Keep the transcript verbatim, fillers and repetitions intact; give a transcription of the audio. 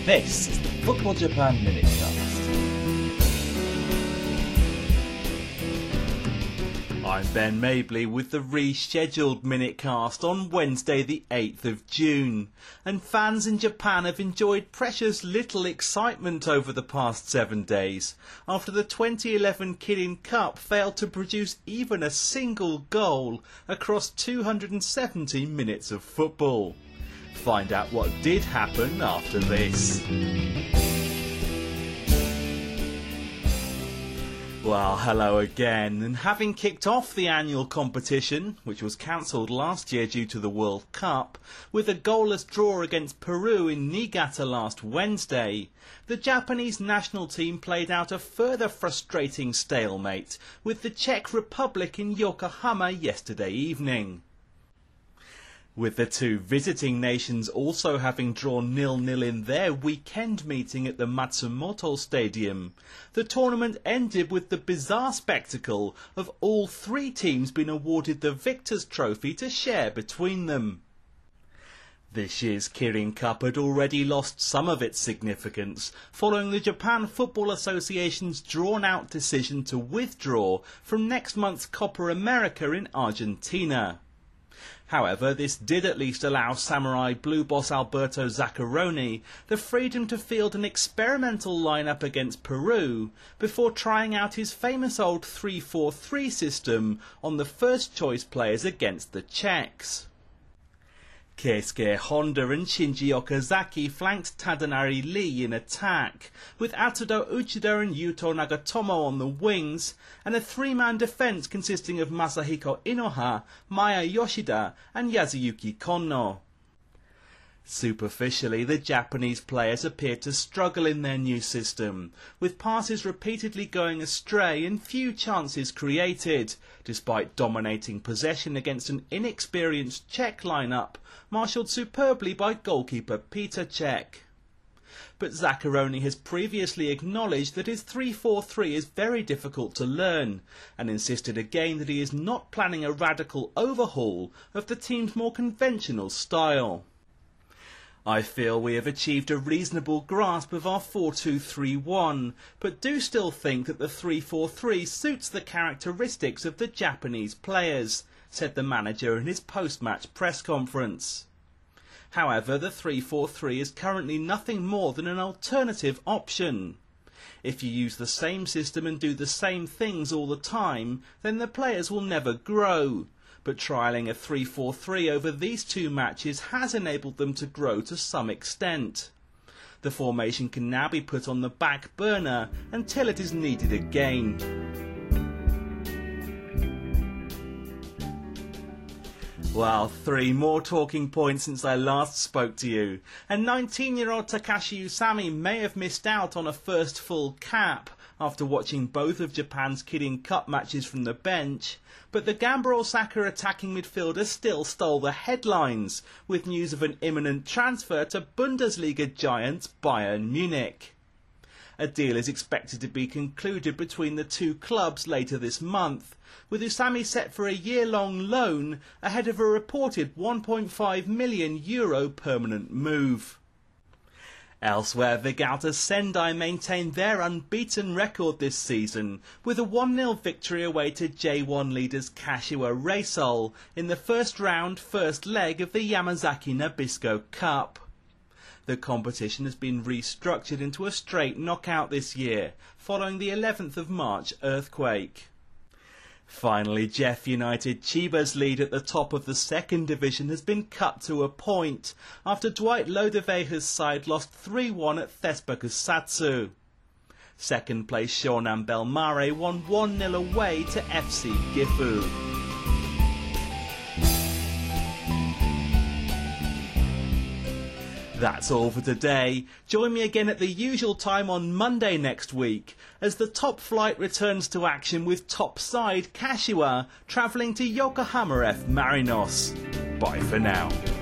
This is the Football Japan Minutecast. I'm Ben Mabley with the rescheduled Minutecast on Wednesday the eighth of June, and fans in Japan have enjoyed precious little excitement over the past seven days after the twenty eleven Kirin Cup failed to produce even a single goal across two hundred seventy minutes of football. Find out what did happen after this. Well, hello again, and having kicked off the annual competition, which was cancelled last year due to the World Cup, with a goalless draw against Peru in Niigata last Wednesday, the Japanese national team played out a further frustrating stalemate with the Czech Republic in Yokohama yesterday evening. With the two visiting nations also having drawn nil nil in their weekend meeting at the Matsumoto Stadium, the tournament ended with the bizarre spectacle of all three teams being awarded the Victor's Trophy to share between them. This year's Kirin Cup had already lost some of its significance following the Japan Football Association's drawn-out decision to withdraw from next month's Copa America in Argentina. However, this did at least allow Samurai Blue boss Alberto Zaccheroni the freedom to field an experimental lineup against Peru before trying out his famous old three four three system on the first choice players against the Czechs. Keisuke Honda and Shinji Okazaki flanked Tadanari Lee in attack, with Atsudo Uchida and Yuto Nagatomo on the wings, and a three-man defence consisting of Masahiko Inoha, Maya Yoshida and Yasuyuki Konno. Superficially, the Japanese players appeared to struggle in their new system, with passes repeatedly going astray and few chances created, despite dominating possession against an inexperienced Czech lineup, marshalled superbly by goalkeeper Peter Cech. But Zaccheroni has previously acknowledged that his three four three is very difficult to learn, and insisted again that he is not planning a radical overhaul of the team's more conventional style. I feel we have achieved a reasonable grasp of our four two three one, but do still think that the three four three suits the characteristics of the Japanese players, said the manager in his post-match press conference. However, the three four three is currently nothing more than an alternative option. If you use the same system and do the same things all the time, then the players will never grow. But trialling a three four three over these two matches has enabled them to grow to some extent. The formation can now be put on the back burner until it is needed again. Well, three more talking points since I last spoke to you, and nineteen-year-old Takashi Usami may have missed out on a first full cap after watching both of Japan's Kirin Cup matches from the bench, but the Gamba Osaka attacking midfielder still stole the headlines, with news of an imminent transfer to Bundesliga giants Bayern Munich. A deal is expected to be concluded between the two clubs later this month, with Usami set for a year-long loan ahead of a reported one point five million euro permanent move. Elsewhere, Vegalta Sendai maintained their unbeaten record this season with a one nil victory away to J one leaders Kashiwa Reysol in the first round, first leg of the Yamazaki Nabisco Cup. The competition has been restructured into a straight knockout this year, following the eleventh of March earthquake. Finally, Jeff United Chiba's lead at the top of the second division has been cut to a point after Dwight Lodeveja's side lost three one at Thespa Kusatsu. Second place Shonan Bellmare won one nil away to F C Gifu. That's all for today. Join me again at the usual time on Monday next week as the top flight returns to action with top side Kashiwa travelling to Yokohama F Marinos. Bye for now.